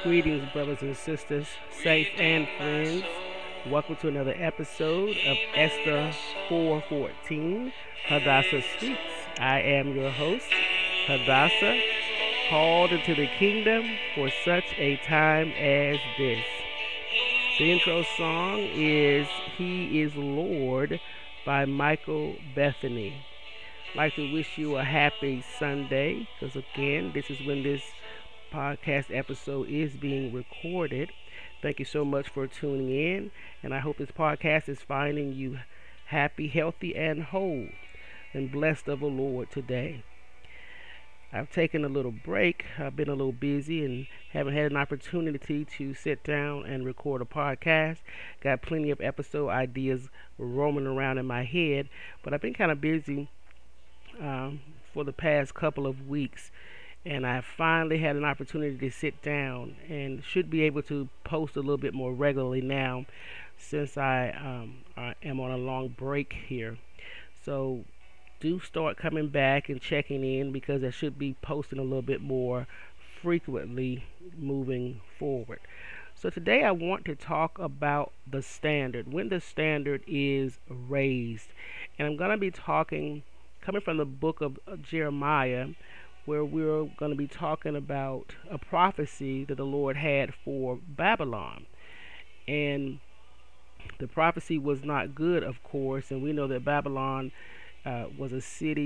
Greetings, brothers and sisters, saints and friends. Welcome to another episode of Esther 4:14. Hadassah Speaks. I am your host, Hadassah, called into the kingdom for such a time as this. The intro song is He is Lord by Michael Bethany. I'd like to wish you a happy Sunday because, again, this is when this podcast episode is being recorded. Thank you so much for tuning in, and I hope this podcast is finding you happy, healthy, and whole, and blessed of the Lord today. I've taken a little break. I've been a little busy and haven't had an opportunity to sit down and record a podcast. Got plenty of episode ideas roaming around in my head, but I've been kind of busy for the past couple of weeks, and I finally had an opportunity to sit down and should be able to post a little bit more regularly now since I am on a long break here. So do start coming back and checking in because I should be posting a little bit more frequently moving forward. So today I want to talk about the standard, when the standard is raised. And I'm going to be talking, coming from the book of Jeremiah, where we're going to be talking about a prophecy that the Lord had for Babylon. And the prophecy was not good, of course, and we know that Babylon was a city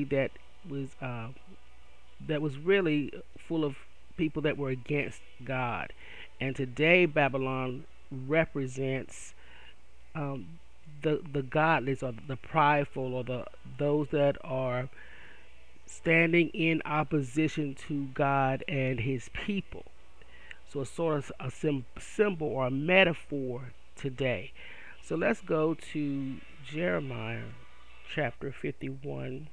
that was really full of people that were against God. And today, Babylon represents the godless, or the prideful, or those that are standing in opposition to God and His people. So it's sort of a symbol or a metaphor today. So let's go to Jeremiah chapter 51.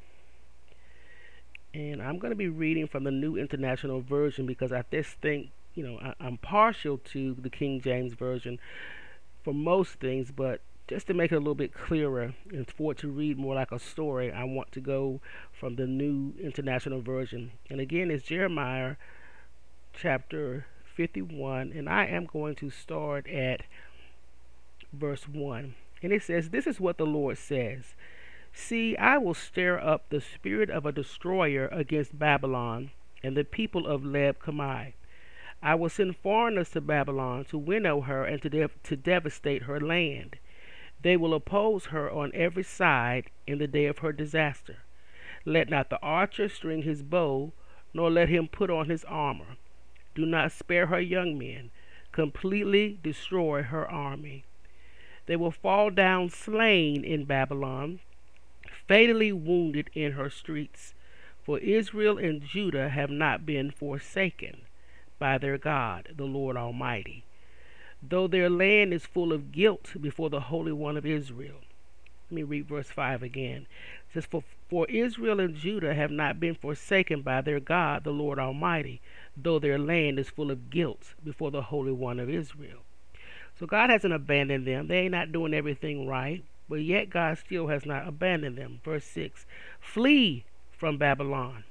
And I'm going to be reading from the New International Version because I just think, I'm partial to the King James Version for most things, but just to make it a little bit clearer and for it to read more like a story, I want to go from the New International Version. And again, it's Jeremiah chapter 51, and I am going to start at verse 1. And it says, "This is what the Lord says. See, I will stir up the spirit of a destroyer against Babylon and the people of Leb Kamai. I will send foreigners to Babylon to winnow her and to devastate her land. They will oppose her on every side in the day of her disaster. Let not the archer string his bow, nor let him put on his armor. Do not spare her young men. Completely destroy her army. They will fall down slain in Babylon, fatally wounded in her streets. For Israel and Judah have not been forsaken by their God, the Lord Almighty, though their land is full of guilt before the Holy One of Israel." Let me read verse 5 again. It says, For Israel and Judah have not been forsaken by their God, the Lord Almighty, though their land is full of guilt before the Holy One of Israel. So God hasn't abandoned them. They ain't not doing everything right, but yet God still has not abandoned them. Verse 6, "Flee from Babylon.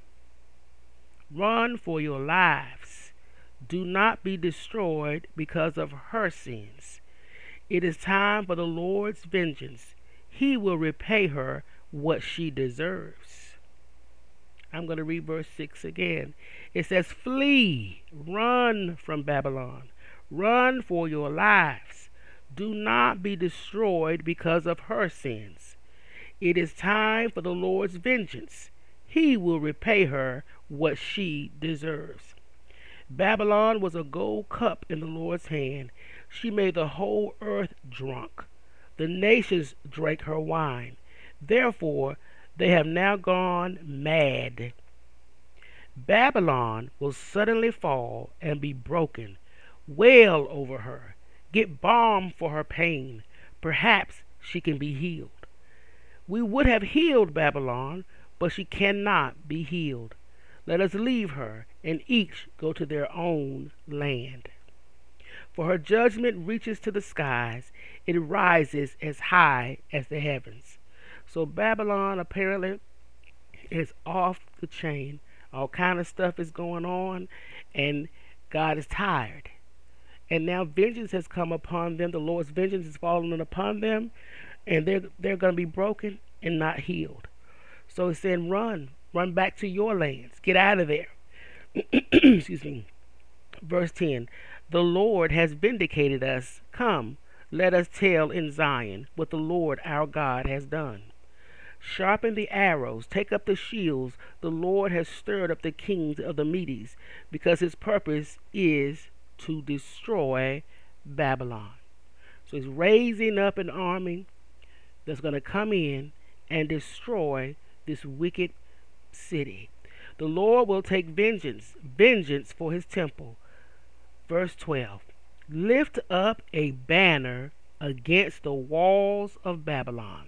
Run for your lives. Do not be destroyed because of her sins. It is time for the Lord's vengeance. He will repay her what she deserves." I'm going to read verse 6 again. It says, "Flee, run from Babylon. Run for your lives. Do not be destroyed because of her sins. It is time for the Lord's vengeance. He will repay her what she deserves." Babylon was a gold cup in the Lord's hand. She made the whole earth drunk. The nations drank her wine. Therefore, they have now gone mad. Babylon will suddenly fall and be broken. Wail over her. Get balm for her pain. Perhaps she can be healed. We would have healed Babylon, but she cannot be healed. Let us leave her, and each go to their own land. For her judgment reaches to the skies. It rises as high as the heavens. So Babylon apparently is off the chain. All kind of stuff is going on, and God is tired. And now vengeance has come upon them. The Lord's vengeance is falling upon them, and they're going to be broken and not healed. So it's saying, run back to your lands, get out of there. Excuse me. Verse 10: The Lord has vindicated us. Come, let us tell in Zion what the Lord our God has done. Sharpen the arrows, take up the shields. The Lord has stirred up the kings of the Medes, because his purpose is to destroy Babylon. So he's raising up an army that's going to come in and destroy this wicked city. The Lord will take vengeance for his temple. Verse 12: Lift up a banner against the walls of Babylon.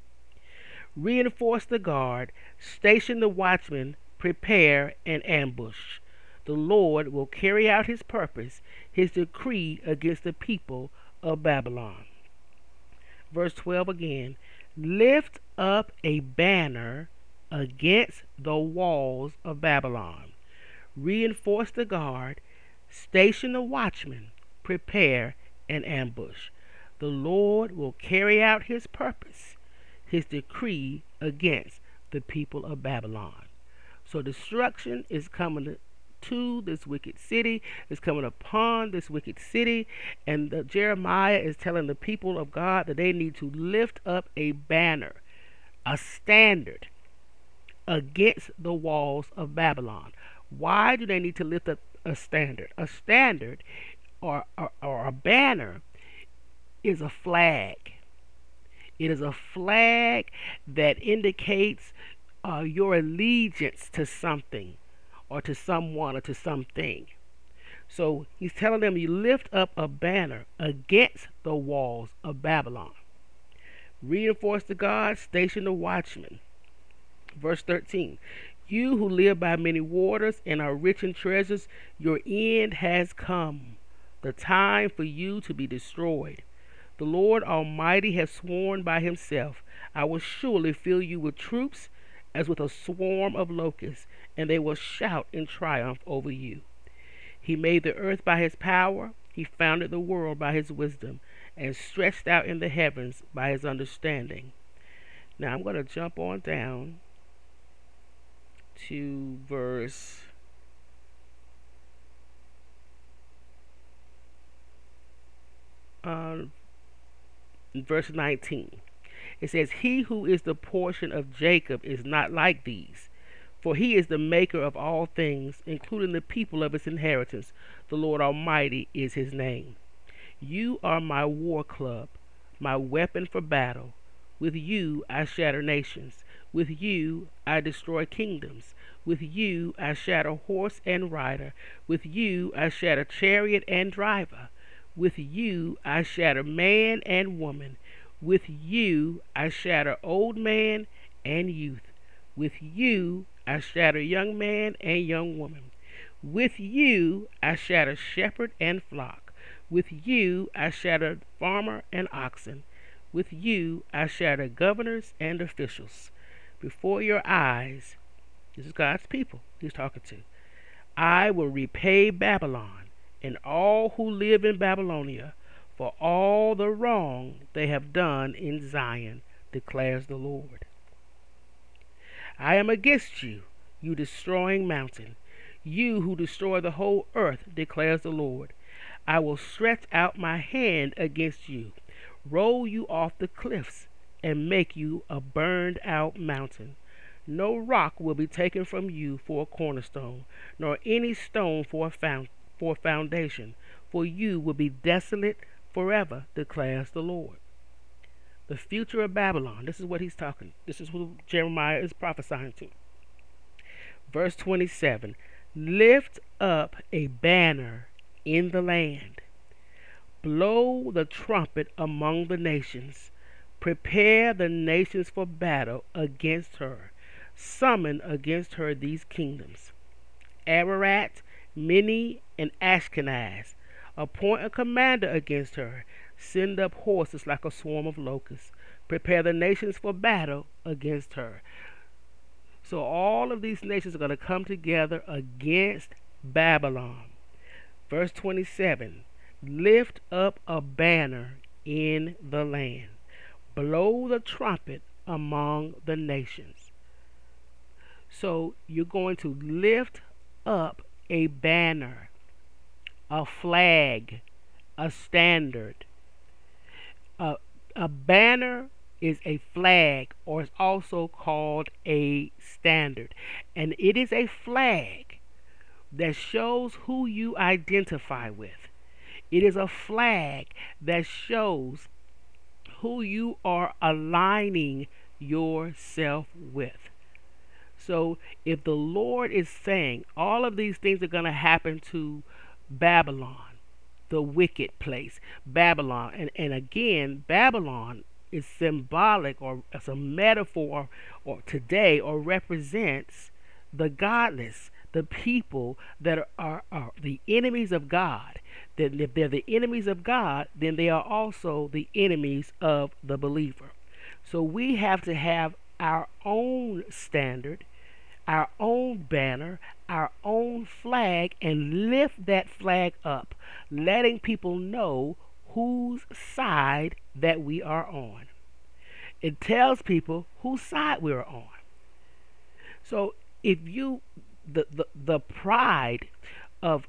Reinforce the guard, station the watchman, prepare an ambush. The Lord will carry out his purpose, his decree against the people of Babylon. Verse 12 again: Lift up a banner against the walls of Babylon. Reinforce the guard, station the watchman, prepare an ambush. The Lord will carry out his purpose, his decree against the people of Babylon. So destruction is coming to this wicked city, is coming upon this wicked city, and Jeremiah is telling the people of God that they need to lift up a banner, a standard against the walls of Babylon. Why do they need to lift up a standard? A standard or a banner is a flag. It is a flag that indicates your allegiance to something or to someone or to something. So he's telling them, you lift up a banner against the walls of Babylon. Reinforce the guard, station the watchman. Verse 13: You who live by many waters and are rich in treasures, your end has come, the time for you to be destroyed. The Lord Almighty has sworn by himself, I will surely fill you with troops as with a swarm of locusts, and they will shout in triumph over you. He made the earth by his power, he founded the world by his wisdom, and stretched out in the heavens by his understanding. Now I'm going to jump on down to verse 19. It says, He who is the portion of Jacob is not like these, for he is the maker of all things, including the people of his inheritance. The Lord Almighty is his name. You are my war club, my weapon for battle. With you I shatter nations. With you I destroy kingdoms. With you I shatter horse and rider. With you I shatter chariot and driver. With you I shatter man and woman. With you I shatter old man and youth. With you I shatter young man and young woman. With you I shatter shepherd and flock. With you I shatter farmer and oxen. With you I shatter governors and officials. Before your eyes, this is God's people he's talking to, I will repay Babylon and all who live in Babylonia for all the wrong they have done in Zion, declares the Lord. I am against you, you destroying mountain, you who destroy the whole earth, declares the Lord. I will stretch out my hand against you, roll you off the cliffs, and make you a burned out mountain. No rock will be taken from you for a cornerstone, nor any stone for a foundation, for you will be desolate forever, declares the Lord. The future of Babylon, this is what he's talking. This is who Jeremiah is prophesying to. Verse 27, Lift up a banner in the land. Blow the trumpet among the nations. Prepare the nations for battle against her. Summon against her these kingdoms: Ararat, Minni, and Ashkenaz. Appoint a commander against her. Send up horses like a swarm of locusts. Prepare the nations for battle against her. So all of these nations are going to come together against Babylon. Verse 27, Lift up a banner in the land. Blow the trumpet among the nations. So you're going to lift up a banner, a flag, a standard. A, a banner is a flag, or it's also called a standard. And it is a flag that shows who you identify with. It is a flag that shows who you are aligning yourself with. So if the Lord is saying all of these things are going to happen to Babylon, the wicked place, Babylon, and again, Babylon is symbolic or as a metaphor or today or represents the godless, the people that are the enemies of God. That if they're the enemies of God, then they are also the enemies of the believer. So we have to have our own standard, our own banner, our own flag, and lift that flag up, letting people know whose side that we are on. It tells people whose side we're on. So if you the pride of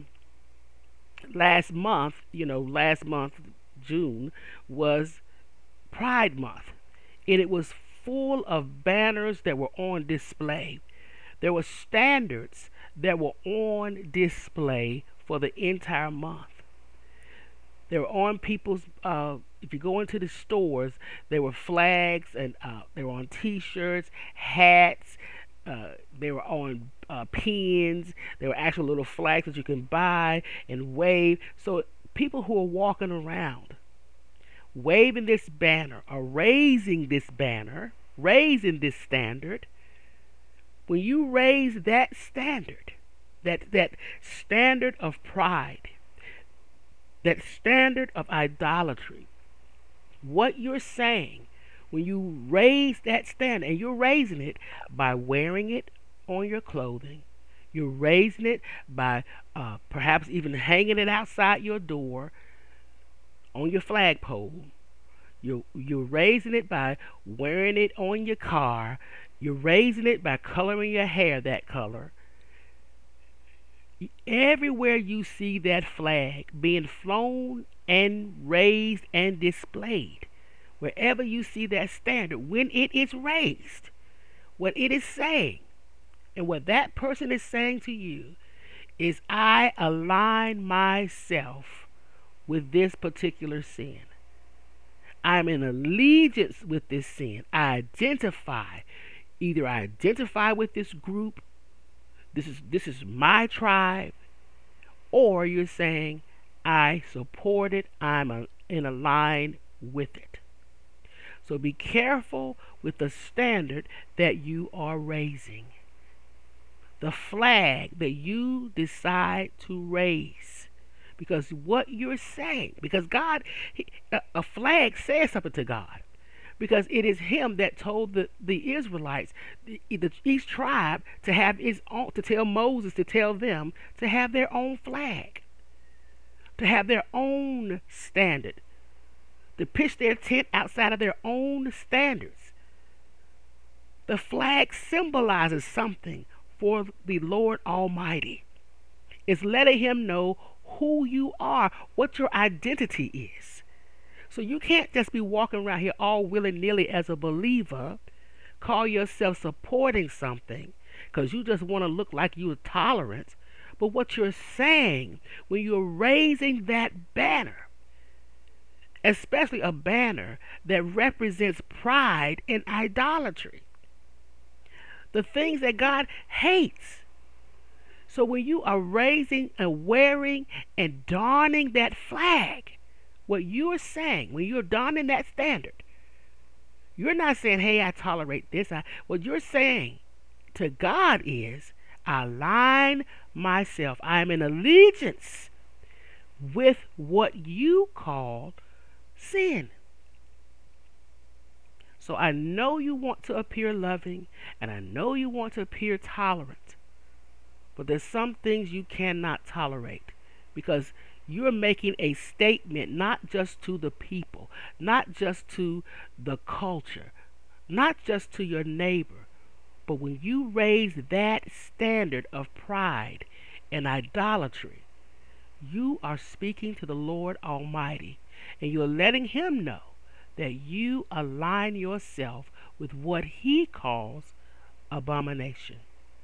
last month June was Pride Month, and it was full of banners that were on display. There were standards that were on display for the entire month. They were on people's. If you go into the stores, there were flags and they were on T-shirts, hats. They were on pins. There were actual little flags that you can buy and wave. So people who are walking around waving this banner or raising this banner, raising this standard. When you raise that standard, that standard of pride, that standard of idolatry, what you're saying when you raise that standard, and you're raising it by wearing it on your clothing, you're raising it by perhaps even hanging it outside your door on your flagpole. You're raising it by wearing it on your car. You're raising it by coloring your hair that color. Everywhere you see that flag being flown and raised and displayed, wherever you see that standard, when it is raised, what it is saying, and what that person is saying to you is, I align myself with this particular sin. I'm in allegiance with this sin. Either I identify with this group, this is my tribe, or you're saying I support it, I'm in a line with it. So be careful with the standard that you are raising, the flag that you decide to raise. Because what you're saying, because God, a flag says something to God. Because it is Him that told the Israelites, each tribe, to have its own, to tell Moses, to tell them to have their own flag, to have their own standard, to pitch their tent outside of their own standards. The flag symbolizes something for the Lord Almighty. It's letting Him know who you are, what your identity is. So you can't just be walking around here all willy-nilly as a believer, call yourself supporting something because you just want to look like you're tolerant. But what you're saying when you're raising that banner, especially a banner that represents pride and idolatry, the things that God hates. So when you are raising and wearing and donning that flag, what you're saying, when you're donning that standard, you're not saying, hey, I tolerate this. What you're saying to God is, I align myself. I'm in allegiance with what you call sin. So I know you want to appear loving, and I know you want to appear tolerant, but there's some things you cannot tolerate. because you're making a statement not just to the people, not just to the culture, not just to your neighbor, but when you raise that standard of pride and idolatry, you are speaking to the Lord Almighty, and you're letting Him know that you align yourself with what He calls abomination.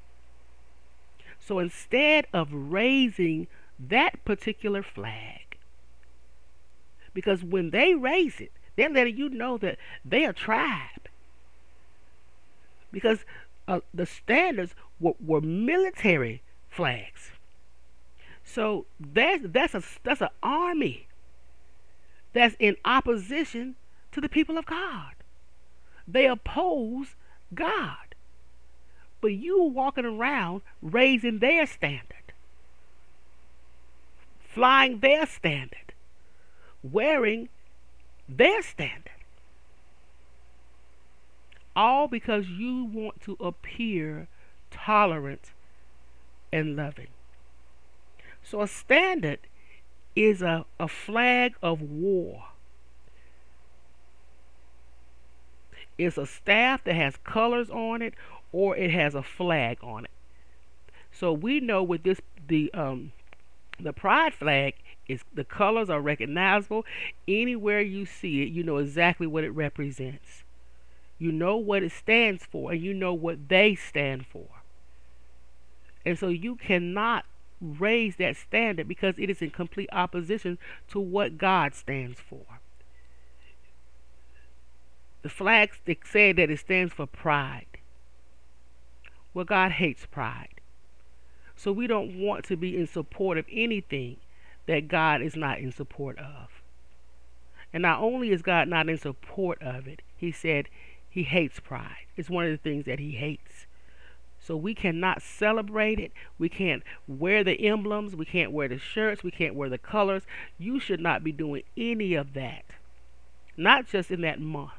So instead of raising that particular flag, because when they raise it, they're letting you know that they are a tribe. Because the standards were military flags. So that's an army that's in opposition to the people of God. They oppose God. But you walking around raising their standard, flying their standard, wearing their standard. All because you want to appear tolerant and loving. So a standard is a flag of war. It's a staff that has colors on it, or it has a flag on it. So we know with this the pride flag is the colors are recognizable. Anywhere you see it, you know exactly what it represents. You know what it stands for, and you know what they stand for. And so you cannot raise that standard because it is in complete opposition to what God stands for. The flag say that it stands for pride. Well, God hates pride. So we don't want to be in support of anything that God is not in support of. And not only is God not in support of it, He said He hates pride. It's one of the things that He hates. So we cannot celebrate it. We can't wear the emblems. We can't wear the shirts. We can't wear the colors. You should not be doing any of that. Not just in that month.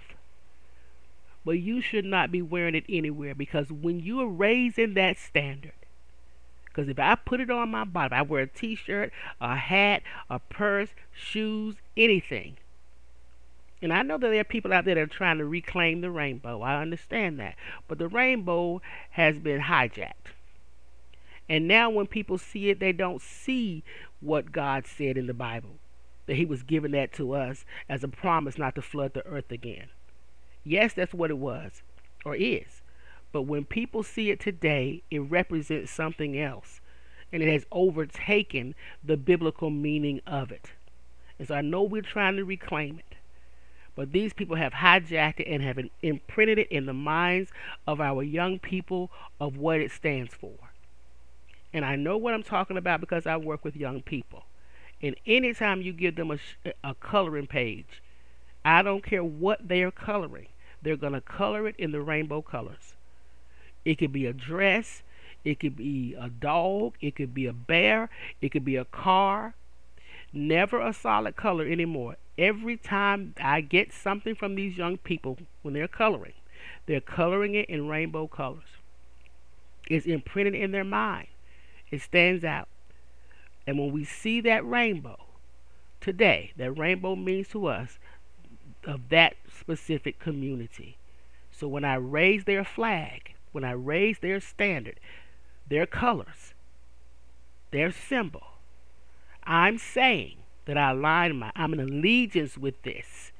But you should not be wearing it anywhere, because when you are raising that standard, because if I put it on my body, if I wear a t-shirt, a hat, a purse, shoes, anything. And I know that there are people out there that are trying to reclaim the rainbow. I understand that. But the rainbow has been hijacked. And now when people see it, they don't see what God said in the Bible, that He was giving that to us as a promise not to flood the earth again. Yes, that's what it was, or is. But when people see it today, it represents something else. And it has overtaken the biblical meaning of it. And so I know we're trying to reclaim it. But these people have hijacked it and have imprinted it in the minds of our young people of what it stands for. And I know what I'm talking about because I work with young people. And anytime you give them a coloring page, I don't care what they are coloring. They're going to color it in the rainbow colors. It could be a dress. It could be a dog. It could be a bear. It could be a car. Never a solid color anymore. Every time I get something from these young people when they're coloring it in rainbow colors. It's imprinted in their mind. It stands out. And when we see that rainbow today, that rainbow means to us of that specific community. So when I raise their flag, when I raise their standard, their colors, their symbol, I'm saying that I'm in allegiance with this.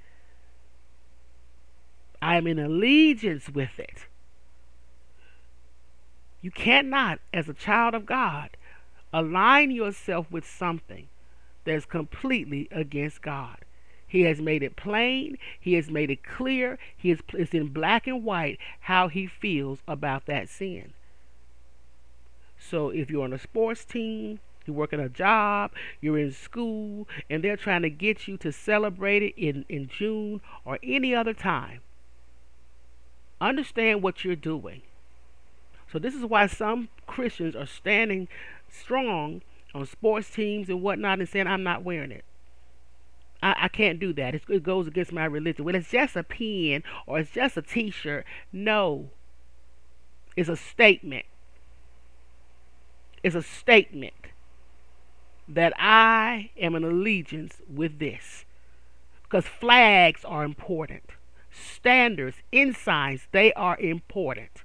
I'm in allegiance with it. You cannot, as a child of God, align yourself with something that's completely against God. He has made it plain. He has made it clear. It's in black and white how He feels about that sin. So if you're on a sports team, you're working a job, you're in school, and they're trying to get you to celebrate it in June or any other time, understand what you're doing. So this is why some Christians are standing strong on sports teams and whatnot and saying, I'm not wearing it. I can't do that. It goes against my religion. Well, it's just a pen or it's just a t-shirt. No. It's a statement. It's a statement. that I am in allegiance with this. Because flags are important. Standards, ensigns, they are important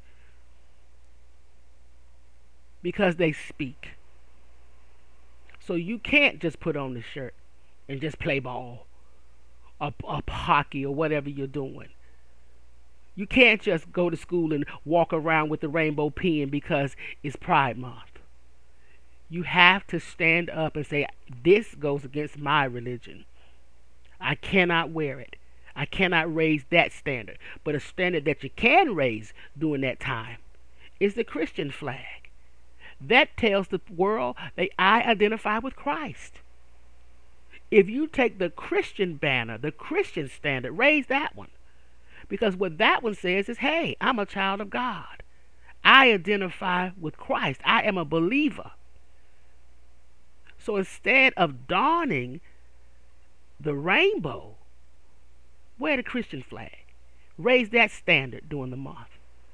because they speak. So you can't just put on the shirt and just play ball or hockey or whatever you're doing. You can't just go to school and walk around with the rainbow pen because it's Pride Month. You have to stand up and say, this goes against my religion. I cannot wear it. I cannot raise that standard. But a standard that you can raise during that time is the Christian flag. That tells the world that I identify with Christ. If you take the Christian banner, the Christian standard, raise that one. Because what that one says is, hey, I'm a child of God. I identify with Christ. I am a believer. So instead of donning the rainbow, wear the Christian flag. Raise that standard during the month.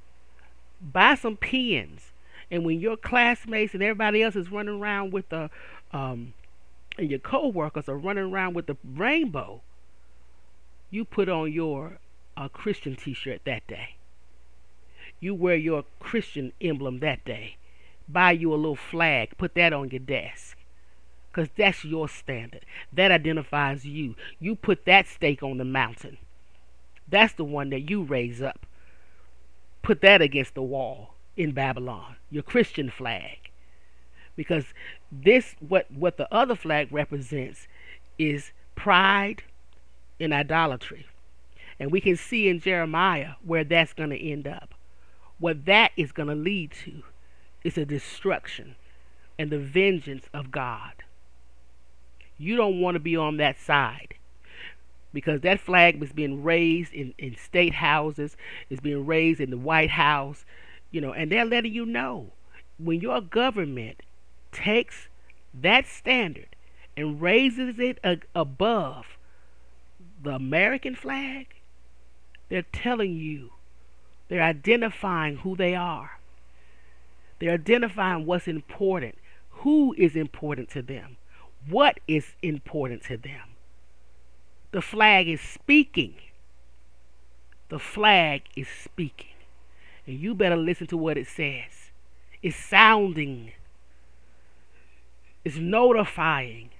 Buy some pens. And when your classmates and everybody else is running around with the, and your co-workers are running around with the rainbow, you put on your Christian t-shirt that day. You wear your Christian emblem that day. Buy you a little flag. Put that on your desk. Because that's your standard. That identifies you. You put that stake on the mountain. That's the one that you raise up. Put that against the wall in Babylon. Your Christian flag. Because this, what the other flag represents is pride and idolatry. And we can see in Jeremiah where that's going to end up. What that is going to lead to is a destruction and the vengeance of God. You don't want to be on that side, because that flag was being raised in state houses, it's being raised in the White House, and they're letting you know when your government takes that standard and raises it above the American flag, they're telling you, they're identifying who they are. They're identifying what's important, who is important to them, what is important to them. The flag is speaking. The flag is speaking. And you better listen to what it says. It's sounding. It's notifying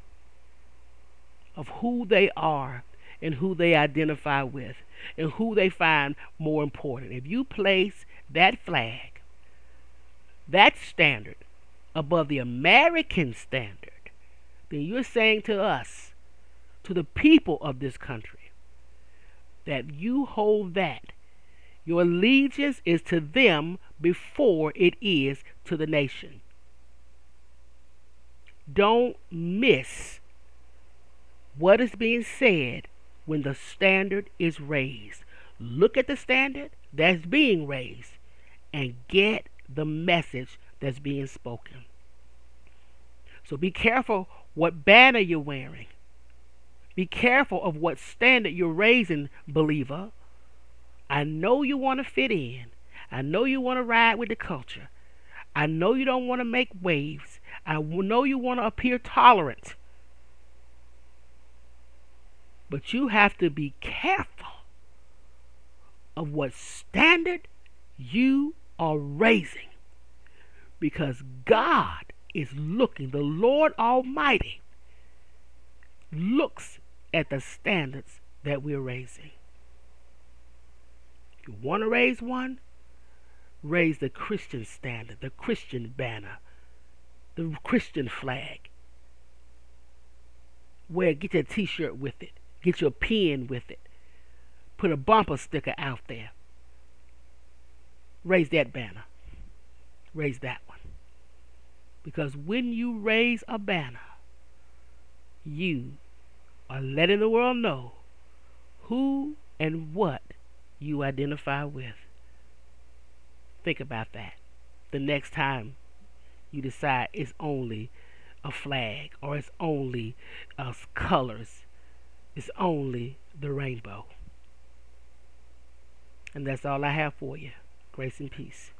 of who they are and who they identify with and who they find more important. If you place that flag, that standard, above the American standard, then you're saying to us, to the people of this country, that you hold that. Your allegiance is to them before it is to the nation. Don't miss what is being said when the standard is raised. Look at the standard that's being raised and get the message that's being spoken. So be careful what banner you're wearing. Be careful of what standard you're raising, believer. I know you want to fit in. I know you want to ride with the culture. I know you don't want to make waves. I know you want to appear tolerant. But you have to be careful of what standard you are raising. Because God is looking, the Lord Almighty looks at the standards that we're raising. If you want to raise one, raise the Christian standard, the Christian banner, the Christian flag. Get your t-shirt with it. Get your pen with it. Put a bumper sticker out there. Raise that banner. Raise that one. Because when you raise a banner, you are letting the world know who and what you identify with. Think about that the next time you decide it's only a flag or it's only colors, it's only the rainbow. And that's all I have for you. Grace and peace.